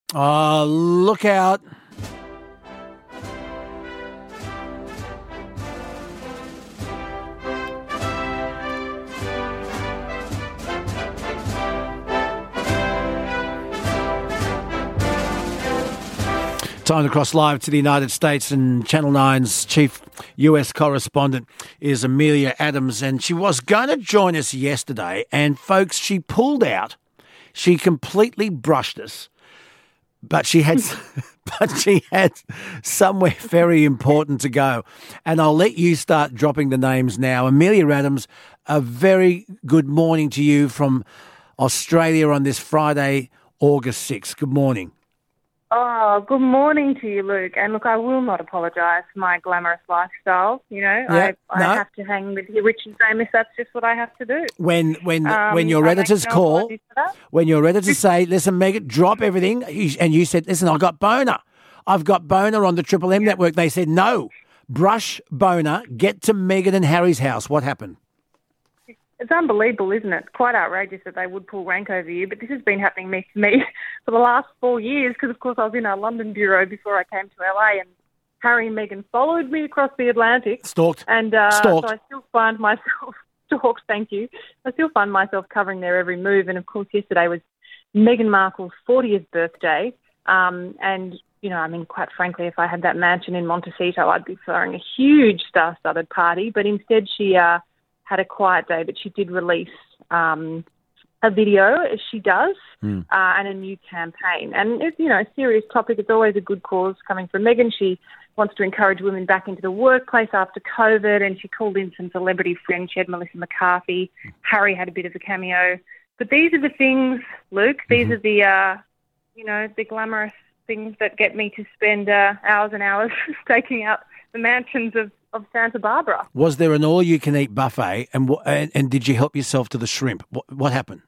Look out. Time to cross live to the United States, and Channel 9's chief US correspondent is Amelia Adams, and she was going to join us yesterday, and folks, she pulled out. She completely brushed us, but she had somewhere very important to go. And I'll let you start dropping the names now. Amelia Adams, a very good morning to you from Australia on this Friday, August 6th. Good morning. Oh, good morning to you, Luke. And look, I will not apologise for my glamorous lifestyle. You know, I have to hang with the rich and famous. That's just what I have to do. When your editors call, when your editors say, "Listen, Megan, drop everything," and you said, "Listen, I've got Boner on the Triple M network." They said, "No, brush Boner, get to Meghan and Harry's house." What happened? It's unbelievable, isn't it? Quite outrageous that they would pull rank over you, but this has been happening to me for the last 4 years because, of course, I was in our London bureau before I came to LA, and Harry and Meghan followed me across the Atlantic. Stalked. And Stalked. So I still find myself, stalked, thank you. I still find myself covering their every move, and, of course, yesterday was Meghan Markle's 40th birthday, and, you know, I mean, quite frankly, if I had that mansion in Montecito, I'd be throwing a huge star-studded party, but instead she had a quiet day, but she did release a video, as she does, and a new campaign. And it's, you know, a serious topic. It's always a good cause coming from Meghan. She wants to encourage women back into the workplace after COVID, and she called in some celebrity friends. She had Melissa McCarthy. Harry had a bit of a cameo. But these are the things, Luke, these are the, you know, the glamorous things that get me to spend hours and hours staking out the mansions of Santa Barbara. Was there an all-you-can-eat buffet, and did you help yourself to the shrimp? What happened?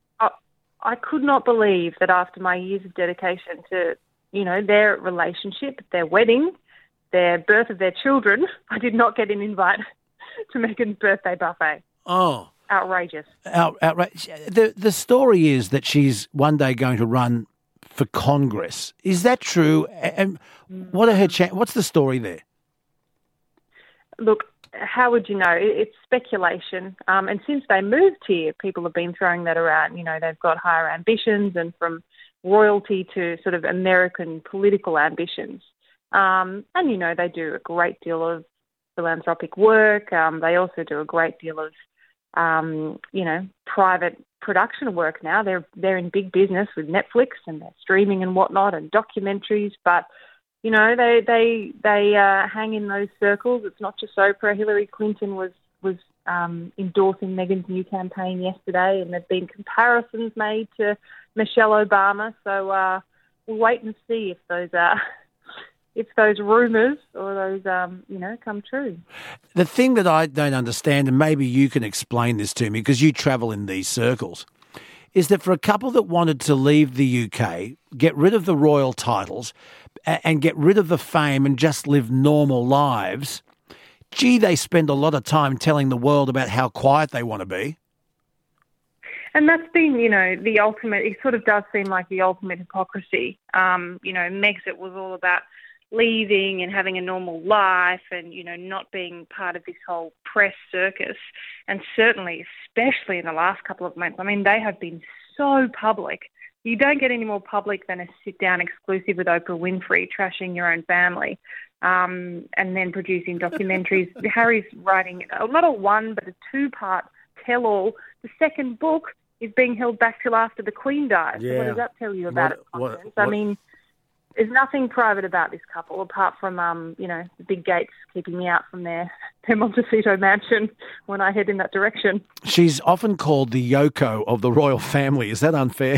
I could not believe that after my years of dedication to, you know, their relationship, their wedding, their birth of their children, I did not get an invite to Meghan's birthday buffet. Oh. Outrageous. Outrageous. The story is that she's one day going to run for Congress. Is that true? And what are her what's the story there? Look, how would you know? It's speculation. And since they moved here, people have been throwing that around. You know, they've got higher ambitions, and from royalty to sort of American political ambitions. And, you know, they do a great deal of philanthropic work. They also do a great deal of, you know, private production work now. They're in big business with Netflix, and they're streaming and whatnot, and documentaries, but you know, they hang in those circles. It's not just Oprah. Hillary Clinton was endorsing Meghan's new campaign yesterday, and there've been comparisons made to Michelle Obama. So we'll wait and see if those rumours or those, you know, come true. The thing that I don't understand, and maybe you can explain this to me because you travel in these circles, is that for a couple that wanted to leave the UK, get rid of the royal titles and get rid of the fame and just live normal lives, gee, they spend a lot of time telling the world about how quiet they want to be. And that's been, you know, the ultimate, it sort of does seem like the ultimate hypocrisy. You know, Megxit was all about leaving and having a normal life and, you know, not being part of this whole press circus. And certainly, especially in the last couple of months, I mean, they have been so public. You don't get any more public than a sit-down exclusive with Oprah Winfrey, trashing your own family, and then producing documentaries. Harry's writing not a one, but a two-part tell-all. The second book is being held back till after the Queen dies. Yeah. So what does that tell you about its contents? I mean, there's nothing private about this couple apart from, you know, the big gates keeping me out from their Montecito mansion when I head in that direction. She's often called the Yoko of the royal family. Is that unfair?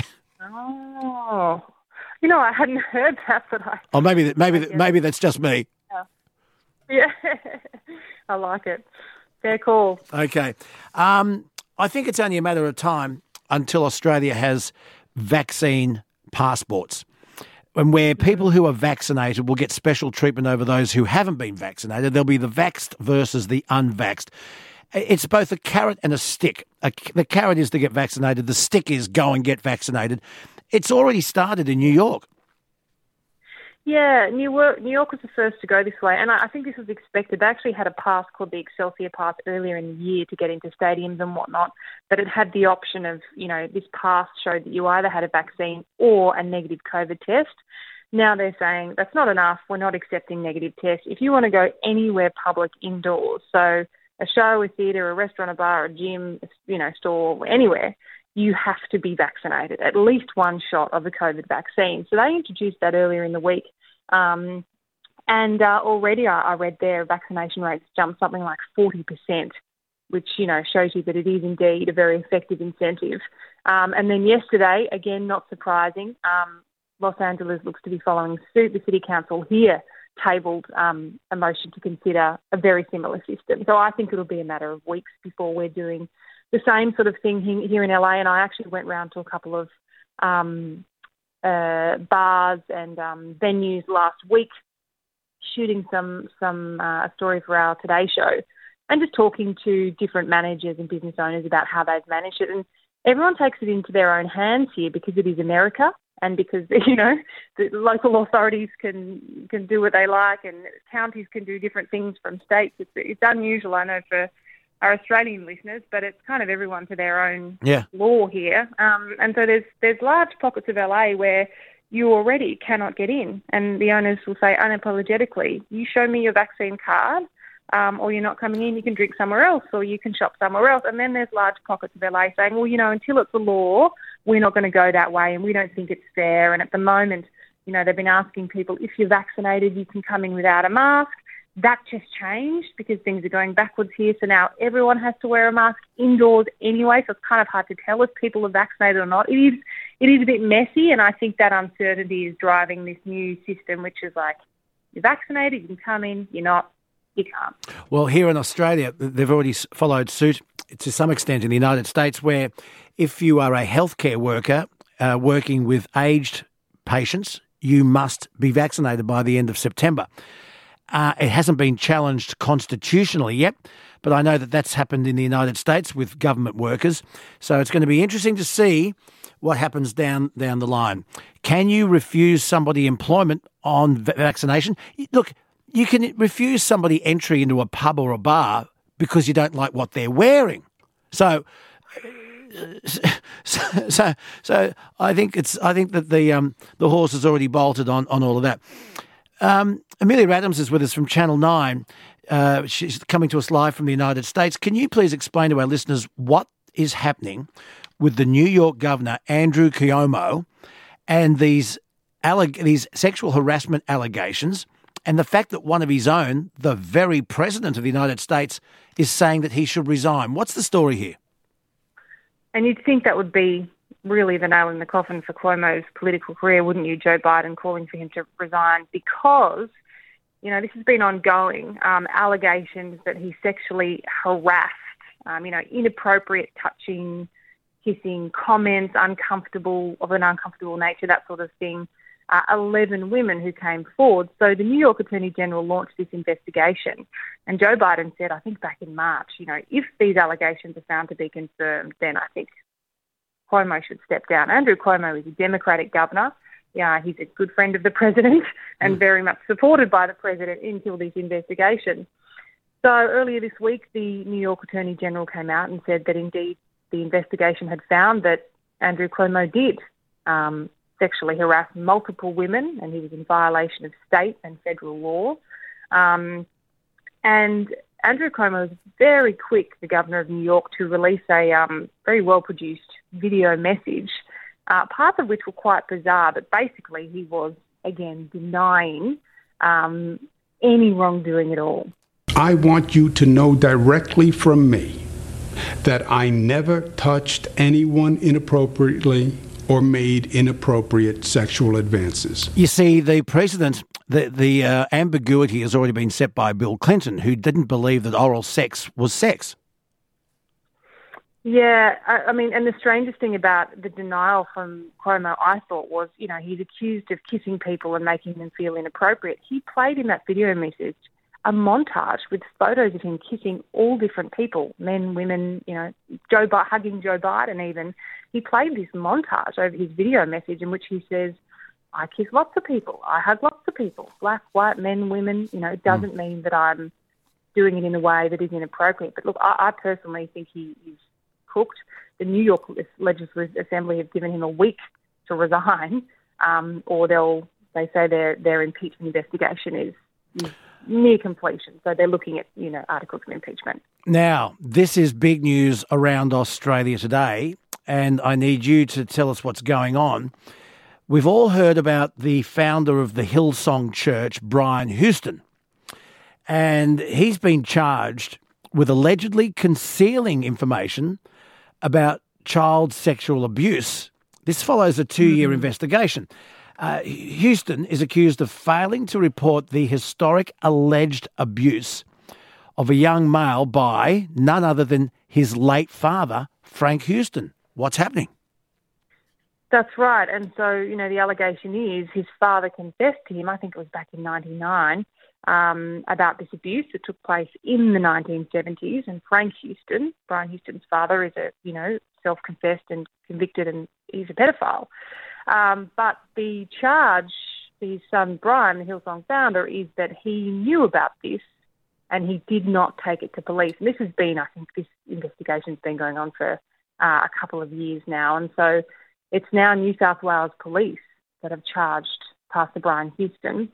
Oh, you know, I hadn't heard that, but I... Oh, maybe that's just me. Yeah, I like it. Fair call. Okay. I think it's only a matter of time until Australia has vaccine passports, and where people who are vaccinated will get special treatment over those who haven't been vaccinated. There'll be the vaxxed versus the unvaxxed. It's both a carrot and a stick. The carrot is to get vaccinated. The stick is go and get vaccinated. It's already started in New York. Yeah, New York was the first to go this way, and I think this was expected. They actually had a pass called the Excelsior Pass earlier in the year to get into stadiums and whatnot, but it had the option of, this pass showed that you either had a vaccine or a negative COVID test. Now they're saying that's not enough. We're not accepting negative tests. If you want to go anywhere public indoors, so a show, a theatre, a restaurant, a bar, a gym, store, anywhere, you have to be vaccinated, at least one shot of the COVID vaccine. So they introduced that earlier in the week. And already I read their vaccination rates jumped something like 40%, which, shows you that it is indeed a very effective incentive. And then yesterday, again, not surprising, Los Angeles looks to be following suit. The city council here tabled a motion to consider a very similar system. So I think it'll be a matter of weeks before we're doing the same sort of thing here in LA, and I actually went round to a couple of bars and venues last week, shooting some story for our Today Show, and just talking to different managers and business owners about how they've managed it. And everyone takes it into their own hands here because it is America, and because the local authorities can do what they like, and counties can do different things from states. It's unusual, I know, for our Australian listeners, but it's kind of everyone to their own law here. And so there's large pockets of LA where you already cannot get in, and the owners will say unapologetically, you show me your vaccine card, or you're not coming in, you can drink somewhere else, or you can shop somewhere else. And then there's large pockets of LA saying, well, until it's a law, we're not going to go that way, and we don't think it's fair. And at the moment, they've been asking people, if you're vaccinated, you can come in without a mask. That just changed because things are going backwards here. So now everyone has to wear a mask indoors anyway. So it's kind of hard to tell if people are vaccinated or not. It is a bit messy, and I think that uncertainty is driving this new system, which is like, you're vaccinated, you can come in. You're not, you can't. Well, here in Australia, they've already followed suit to some extent in the United States, where if you are a healthcare worker working with aged patients, you must be vaccinated by the end of September. It hasn't been challenged constitutionally yet, but I know that that's happened in the United States with government workers. So it's going to be interesting to see what happens down the line. Can you refuse somebody employment on vaccination? Look, you can refuse somebody entry into a pub or a bar because you don't like what they're wearing. So I think that the horse has already bolted on all of that. Amelia Adams is with us from Channel 9. She's coming to us live from the United States. Can you please explain to our listeners what is happening with the New York governor, Andrew Cuomo, and these sexual harassment allegations, and the fact that one of his own, the very president of the United States, is saying that he should resign? What's the story here? And you'd think that would be really the nail in the coffin for Cuomo's political career, wouldn't you, Joe Biden calling for him to resign, because, this has been ongoing, allegations that he sexually harassed, inappropriate touching, kissing, comments, of an uncomfortable nature, that sort of thing, 11 women who came forward. So the New York Attorney General launched this investigation, and Joe Biden said, I think back in March, if these allegations are found to be confirmed, then I think Cuomo should step down. Andrew Cuomo is a Democratic governor. Yeah, he's a good friend of the president and very much supported by the president until this investigation. So earlier this week, the New York Attorney General came out and said that indeed the investigation had found that Andrew Cuomo did sexually harass multiple women, and he was in violation of state and federal law. And Andrew Cuomo was very quick, the governor of New York, to release a very well-produced video message, parts of which were quite bizarre, but basically he was, again, denying any wrongdoing at all. I want you to know directly from me that I never touched anyone inappropriately or made inappropriate sexual advances. You see, the precedent, the ambiguity has already been set by Bill Clinton, who didn't believe that oral sex was sex. Yeah, and the strangest thing about the denial from Cuomo, I thought, was, he's accused of kissing people and making them feel inappropriate. He played in that video message a montage with photos of him kissing all different people, men, women, hugging Joe Biden even. He played this montage over his video message in which he says, I kiss lots of people. I hug lots of people, black, white, men, women. It doesn't mean that I'm doing it in a way that is inappropriate. But look, I personally think he is cooked. The New York Legislative Assembly have given him a week to resign, or they say their impeachment investigation is near completion. So they're looking at, articles of impeachment. Now, this is big news around Australia today, and I need you to tell us what's going on. We've all heard about the founder of the Hillsong Church, Brian Houston, and he's been charged with allegedly concealing information about child sexual abuse. This follows a 2-year investigation. Houston is accused of failing to report the historic alleged abuse of a young male by none other than his late father, Frank Houston. What's happening? That's right. And so, the allegation is his father confessed to him, I think it was back in 1999, about this abuse that took place in the 1970s. And Frank Houston, Brian Houston's father, is self-confessed and convicted, and he's a pedophile. But the charge for his son Brian, the Hillsong founder, is that he knew about this and he did not take it to police. And this investigation's been going on for a couple of years now. And so it's now New South Wales Police that have charged Pastor Brian Houston.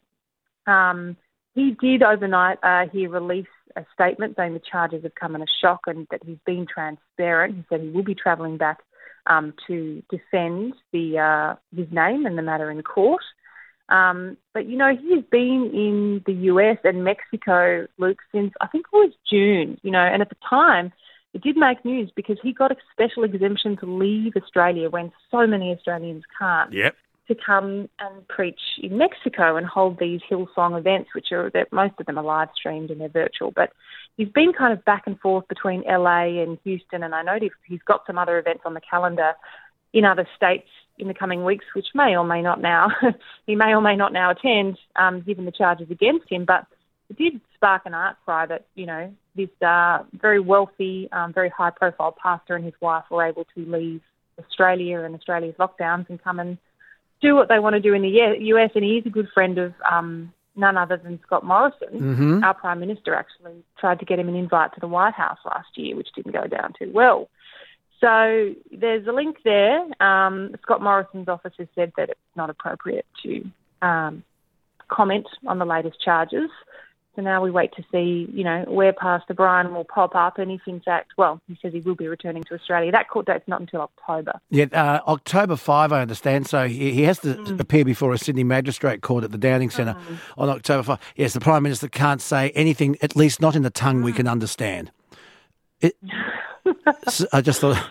He did overnight, he released a statement saying the charges have come in a shock and that he's been transparent. He said he will be travelling back to defend his name and the matter in court. But, he has been in the US and Mexico, Luke, since I think it was June, and at the time it did make news because he got a special exemption to leave Australia when so many Australians can't. Yep. To come and preach in Mexico and hold these Hillsong events, that most of them are live streamed and they're virtual. But he's been kind of back and forth between LA and Houston, and I know he's got some other events on the calendar in other states in the coming weeks, which he may or may not now attend, given the charges against him. But it did spark an outcry that, this very wealthy, very high-profile pastor and his wife were able to leave Australia and Australia's lockdowns and come and do what they want to do in the US. And he is a good friend of none other than Scott Morrison. Mm-hmm. Our Prime Minister actually tried to get him an invite to the White House last year, which didn't go down too well. So there's a link there. Scott Morrison's office has said that it's not appropriate to comment on the latest charges. So now we wait to see, where Pastor Brian will pop up, and if in fact, he says he will be returning to Australia. That court date's not until October. Yeah, October 5, I understand. So he has to appear before a Sydney Magistrate Court at the Downing Centre on October 5. Yes, the Prime Minister can't say anything, at least not in the tongue we can understand. I just thought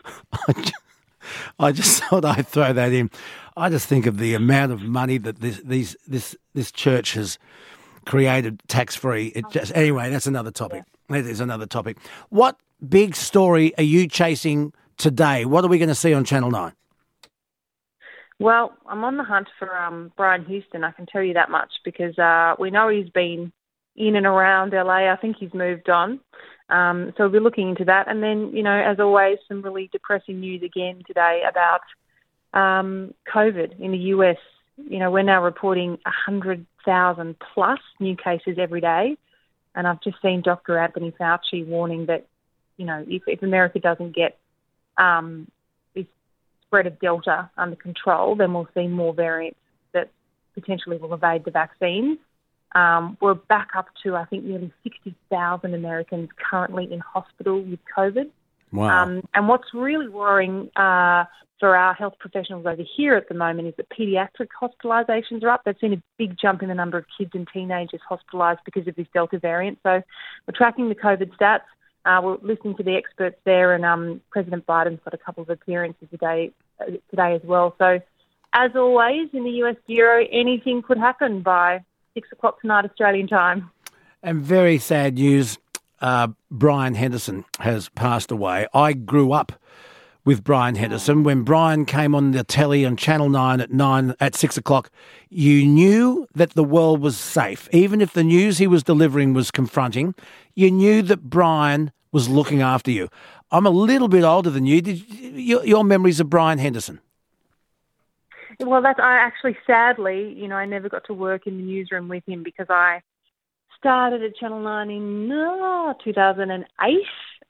I'd throw that in. I just think of the amount of money that this church has created tax-free. Anyway, that's another topic. That is another topic. What big story are you chasing today? What are we going to see on Channel 9? Well, I'm on the hunt for Brian Houston, I can tell you that much, because we know he's been in and around LA. I think he's moved on. So we'll be looking into that. And then, as always, some really depressing news again today about COVID in the US. We're now reporting 100,000 plus new cases every day. And I've just seen Dr. Anthony Fauci warning that, if America doesn't get this spread of Delta under control, then we'll see more variants that potentially will evade the vaccines. We're back up to, I think, nearly 60,000 Americans currently in hospital with COVID. Wow. And what's really worrying for our health professionals over here at the moment is that paediatric hospitalisations are up. They've seen a big jump in the number of kids and teenagers hospitalised because of this Delta variant. So we're tracking the COVID stats. We're listening to the experts there, and President Biden's got a couple of appearances today as well. So, as always, in the US Bureau, anything could happen by 6 o'clock tonight, Australian time. And very sad news, Brian Henderson has passed away. I grew up with Brian Henderson. When Brian came on the telly on Channel 9 at 6 o'clock, you knew that the world was safe. Even if the news he was delivering was confronting, you knew that Brian was looking after you. I'm a little bit older than you. Your memories of Brian Henderson? Well, I actually, sadly, I never got to work in the newsroom with him because I started at Channel 9 in 2008.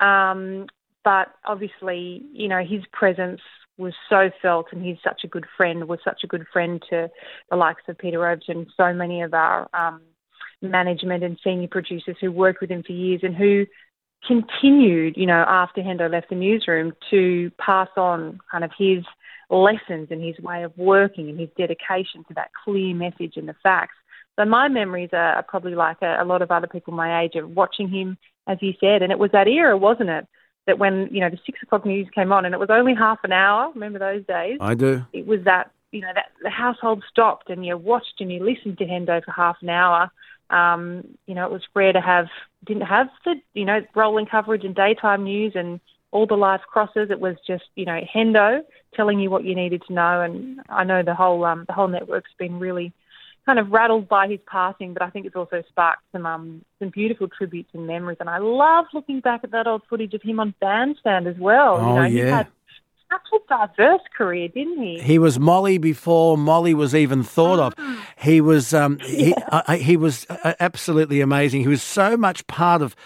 But obviously, his presence was so felt, and he's such a good friend, to the likes of Peter Obst and so many of our management and senior producers who worked with him for years and who continued, after Hendo left the newsroom, to pass on kind of his lessons and his way of working and his dedication to that clear message and the facts. So my memories are probably like a lot of other people my age of watching him, as you said, and it was that era, wasn't it, that when, the 6 o'clock news came on and it was only half an hour, remember those days? I do. It was that, that the household stopped and you watched and you listened to Hendo for half an hour. It was rare to didn't have the, rolling coverage and daytime news and all the live crosses. It was just, Hendo telling you what you needed to know. And I know the whole network's been really kind of rattled by his passing, but I think it's also sparked some beautiful tributes and memories. And I love looking back at that old footage of him on Bandstand as well. Oh, He had such a diverse career, didn't he? He was Molly before Molly was even thought of. He was he was absolutely amazing. He was so much part of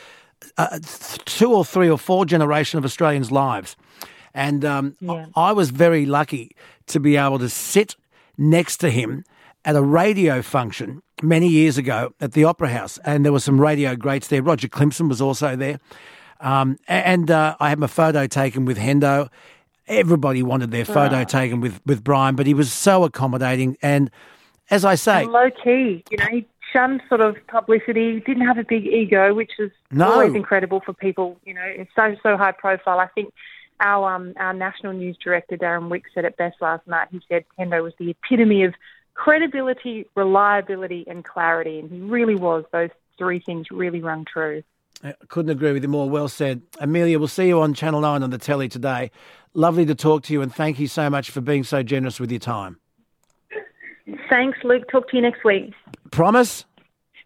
2 or 3 or 4 generation of Australians' lives. And I was very lucky to be able to sit next to him at a radio function many years ago at the Opera House. And there were some radio greats there. Roger Clemson was also there. I had my photo taken with Hendo. Everybody wanted their photo taken with Brian, but he was so accommodating. And as I say... And low-key, he shunned sort of publicity, didn't have a big ego, which is always incredible for people. It's so high profile. I think our national news director, Darren Wick, said it best last night. He said Hendo was the epitome of credibility, reliability and clarity, and he really was. Those 3 things really rung true. I couldn't agree with you more. Well said. Amelia, we'll see you on Channel 9 on the telly today. Lovely to talk to you, and thank you so much for being so generous with your time. Thanks, Luke. Talk to you next week. Promise?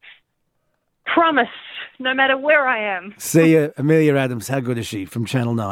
Promise, no matter where I am. See you, Amelia Adams. How good is she, from Channel 9?